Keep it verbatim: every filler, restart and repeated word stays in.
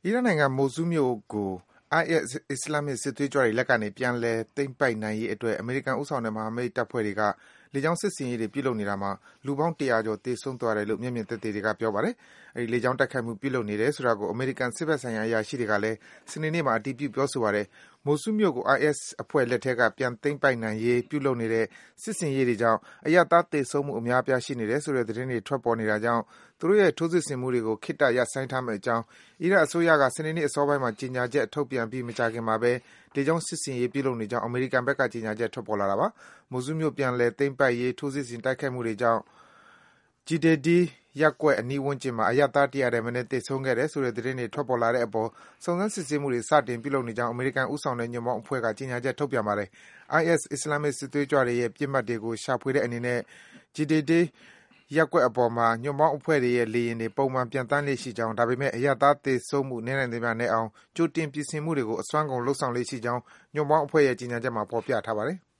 အီရတ်နိုင်ငံ မိုဆူးမြို့ကို အိုင်အက်စ် အစ္စလာမ်မစ်စစ်သွေးကြွတွေလက်ကနေ ပြန်လည်သိမ်းပိုက်နိုင်ရေးအတွက် အမေရိကန်ဦးဆောင်တဲ့ မဟာမိတ်တပ်ဖွဲ့တွေက လေကြောင်းစစ်ဆင်ရေးတွေပြုလုပ်နေတာမှာ လူပေါင်း ၁၀၀ ကျော် သေဆုံးသွားတယ်လို့ မျက်မြင်သက်သေတွေက ပြောပါတယ်။ အဲဒီ လေကြောင်းတိုက်ခိုက်မှု ပြုလုပ်နေတယ်ဆိုတာကို အမေရိကန် စစ်ဘက်ဆိုင်ရာ အရာရှိတွေကလည်း စနေနေ့မှာ အတည်ပြု ပြောဆိုပါတယ်။ မိုဆူးမြို့ကို အိုင်အက်စ်အဖွဲ့လက်ထဲက ပြန်သိမ်းပိုက်နိုင်ရေး ပြုလုပ်နေတဲ့ စစ်ဆင်ရေးတွေကြောင့် အရပ်သား သေဆုံးမှု အများအပြား ရှိနေတယ်ဆိုတဲ့ သတင်းတွေ ထွက်ပေါ်နေတာကြောင့် သူတို့ရဲ့ ထိုးစစ်ဆင်မှုတွေကို ခေတ္တ ရပ်ဆိုင်းထားမယ့်အကြောင်း အီရတ်အစိုးရက စနေနေ့အစောပိုင်းမှာ ကြေညာချက် ထုတ်ပြန်ပြီး မကြာခင်မှာဘဲ လေကြောင်းစစ်ဆင်ရေး ပြုလုပ်နေကြောင်း အမေရိကန်ဘက်က ကြေညာချက် ထွက်ပေါ်လာတာပါ။ မိုဆူးမြို့ ပြန်လည်သိမ်းပိုက်ရေး ထိုးစစ်ဆင် တိုက်ခိုက်မှုတွေကြောင့် Jdeida ရပ်ကွက် အနီးဝန်းကျင်မှာ အရပ်သား ၁၀၀ ထက်မနည်း သေဆုံးခဲ့တယ်ဆိုတဲ့ သတင်းတွေ ထွက်ပေါ်လာတဲ့အပေါ် စုံစမ်း စစ်ဆေးမှုတွေ စတင် ပြုလုပ်နေကြောင်း အမေရိကန်ဦးဆောင်တဲ့ ညွန့်ပေါင်းအဖွဲ့က ကြေညာချက် ထုတ်ပြန်ပါတယ်။ အိုင်အက်စ် အစ္စလာမ်မစ် စစ်သွေးကြွတွေရဲ့ ပစ်မှတ်တွေကို ရှာဖွေတဲ့အနေနဲ့ Jdeida ရပ်ကွက်အပေါ်မှာ ညွန့်ပေါင်းအဖွဲ့တွေရဲ့ လေယာဉ်တွေ ပုံမှန် ပျံသန်းလေ့ရှိကြောင်း၊ ဒါပေမယ့် အရပ်သား သေဆုံးမှု နည်းနိုင်သမျှနည်းအောင် ကြိုတင် ပြင်ဆင်မှုတွေကို အစွမ်းကုန် လုပ်ဆောင်လေ့ရှိကြောင်း ညွန့်ပေါင်းအဖွဲ့ရဲ့ ကြေညာချက်မှာ ဖော်ပြထားပါတယ်။